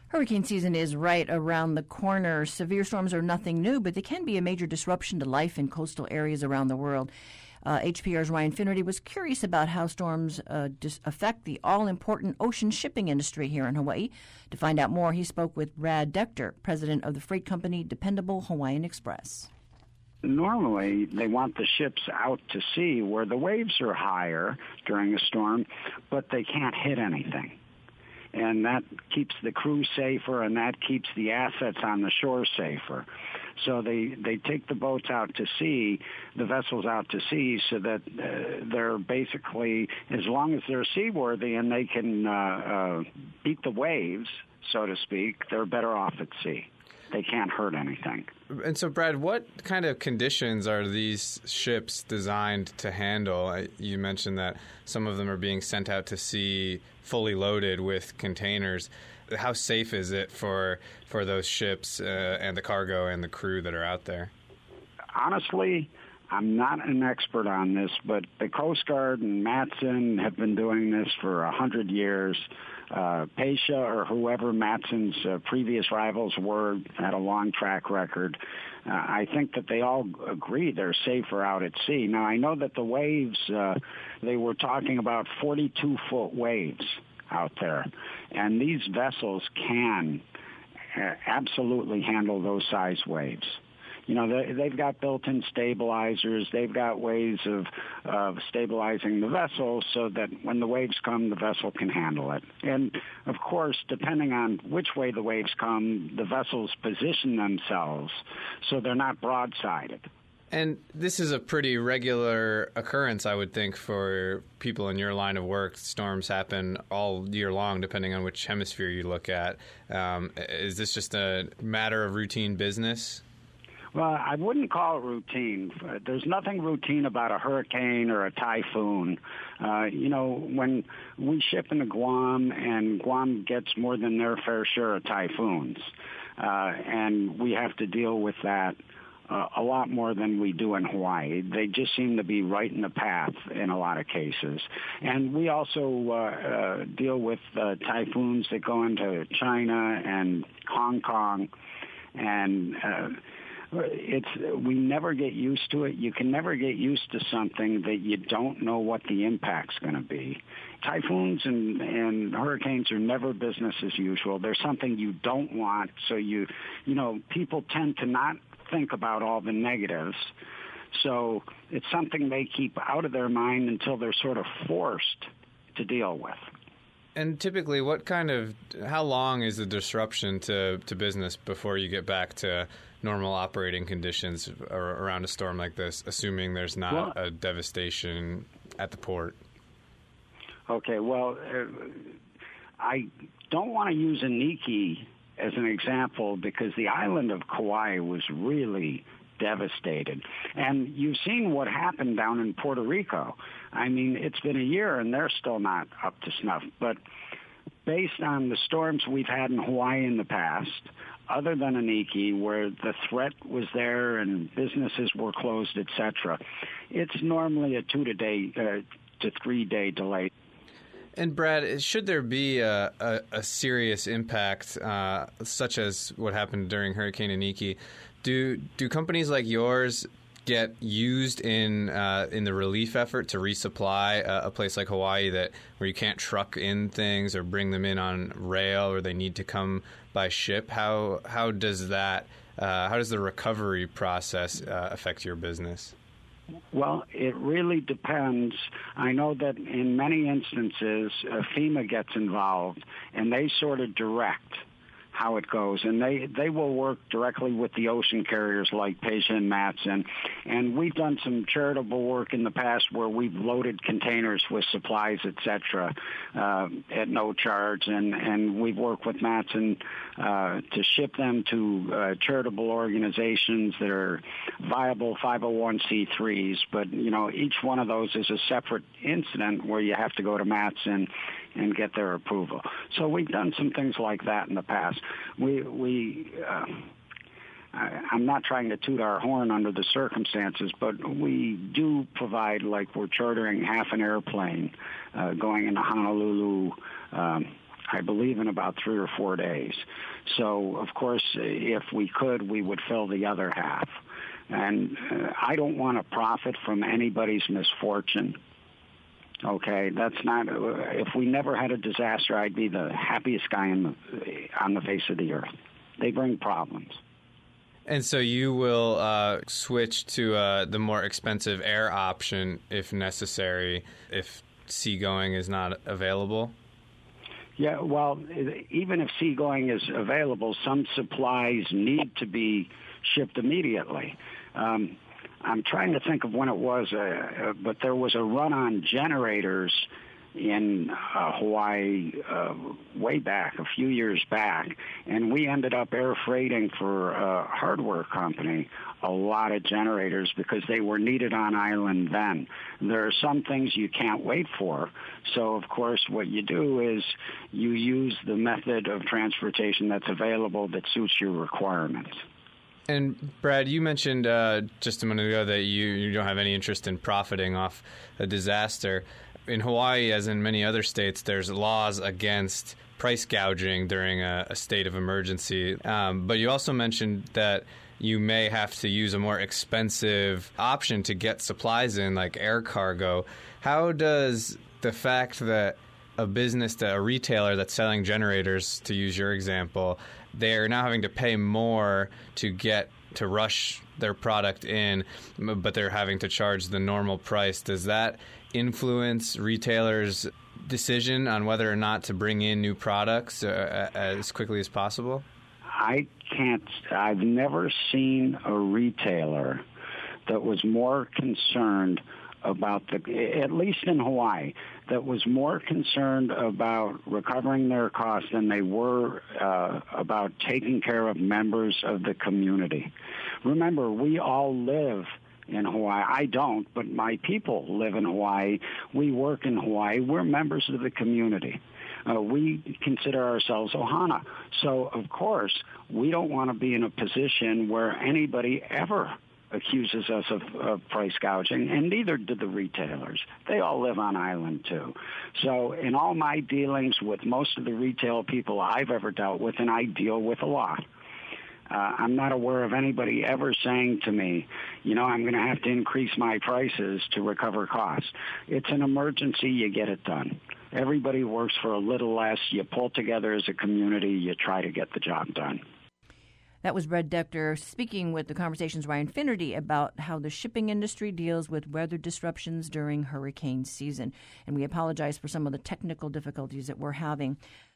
Hurricane season is right around the corner. Severe storms are nothing new, but they can be a major disruption to life in coastal areas around the world. HPR's Ryan Finnerty was curious about how storms affect the all-important ocean shipping industry here in Hawaii. To find out more, he spoke with Brad Decter, president of the freight company Dependable Hawaiian Express. Normally, they want the ships out to sea where the waves are higher during a storm, but they can't hit anything. And that keeps the crew safer, and that keeps the assets on the shore safer. So they take the boats out to sea, the vessels out to sea, so that they're basically, as long as they're seaworthy and they can beat the waves, so to speak, they're better off at sea. They can't hurt anything. And so, Brad, what kind of conditions are these ships designed to handle? You mentioned that some of them are being sent out to sea fully loaded with containers. How safe is it for those ships and the cargo and the crew that are out there? Honestly, I'm not an expert on this, but the Coast Guard and Matson have been doing this for 100 years. Pasha or whoever Matson's previous rivals were had a long track record. I think that they all agree they're safer out at sea. Now, I know that the waves, they were talking about 42-foot waves out there, and these vessels can absolutely handle those size waves. You know, they've got built-in stabilizers. They've got ways of stabilizing the vessel so that when the waves come, the vessel can handle it. And, of course, depending on which way the waves come, the vessels position themselves so they're not broadsided. And this is a pretty regular occurrence, I would think, for people in your line of work. Storms happen all year long, depending on which hemisphere you look at. Is this just a matter of routine business? Well, I wouldn't call it routine. There's nothing routine about a hurricane or a typhoon. When we ship into Guam, and Guam gets more than their fair share of typhoons, and we have to deal with that a lot more than we do in Hawaii. They just seem to be right in the path in a lot of cases. And we also deal with typhoons that go into China and Hong Kong, and we never get used to it. You can never get used to something that you don't know what the impact's going to be. Typhoons and hurricanes are never business as usual. They're something you don't want, so people tend to not think about all the negatives. So it's something they keep out of their mind until they're sort of forced to deal with. And typically, how long is the disruption to business before you get back to normal operating conditions around a storm like this, assuming there's not a devastation at the port? Okay, well, I don't want to use Iniki as an example because the island of Kauai was really devastated. And you've seen what happened down in Puerto Rico. I mean, it's been a year and they're still not up to snuff. But based on the storms we've had in Hawaii in the past, other than Iniki, where the threat was there and businesses were closed, etc., it's normally a 2 to 3 day delay. And Brad, should there be a serious impact, such as what happened during Hurricane Iniki, do companies like yours get used in the relief effort to resupply a place like Hawaii where you can't truck in things or bring them in on rail, or they need to come by ship? How does the recovery process affect your business? Well, it really depends. I know that in many instances, FEMA gets involved, and they sort of direct how it goes. And they will work directly with the ocean carriers like Pasha and Matson. And we've done some charitable work in the past where we've loaded containers with supplies, et cetera, at no charge. And we've worked with Matson to ship them to charitable organizations that are viable 501c3s. But, each one of those is a separate incident where you have to go to Matson and get their approval. So we've done some things like that in the past. I'm not trying to toot our horn under the circumstances, but we do provide, like we're chartering half an airplane going into Honolulu I believe, in about 3 or 4 days. So, of course, if we could, we would fill the other half. And I don't want to profit from anybody's misfortune. Okay, that's not. If we never had a disaster, I'd be the happiest guy on the face of the earth. They bring problems. And so you will switch to the more expensive air option if necessary, if seagoing is not available? Yeah, well, even if seagoing is available, some supplies need to be shipped immediately. I'm trying to think of when it was, but there was a run on generators in Hawaii way back, a few years back, and we ended up air freighting for a hardware company a lot of generators because they were needed on island then. There are some things you can't wait for, so of course what you do is you use the method of transportation that's available that suits your requirements. And Brad, you mentioned just a minute ago that you don't have any interest in profiting off a disaster. In Hawaii, as in many other states, there's laws against price gouging during a state of emergency. But you also mentioned that you may have to use a more expensive option to get supplies in, like air cargo. How does the fact that a retailer that's selling generators, to use your example, they're now having to pay more to rush their product in, but they're having to charge the normal price, does that influence retailers' decision on whether or not to bring in new products as quickly as possible? I've never seen a retailer that was more concerned about at least in Hawaii, that was more concerned about recovering their costs than they were about taking care of members of the community. Remember, we all live in Hawaii. I don't, but my people live in Hawaii. We work in Hawaii. We're members of the community. We consider ourselves Ohana. So, of course, we don't want to be in a position where anybody ever accuses us of price gouging, and neither do the retailers. They all live on island, too. So in all my dealings with most of the retail people I've ever dealt with, and I deal with a lot, I'm not aware of anybody ever saying to me, I'm going to have to increase my prices to recover costs. It's an emergency. You get it done. Everybody works for a little less. You pull together as a community. You try to get the job done. That was Brad Dechter speaking with the Conversation's Ryan Finnerty about how the shipping industry deals with weather disruptions during hurricane season. And we apologize for some of the technical difficulties that we're having.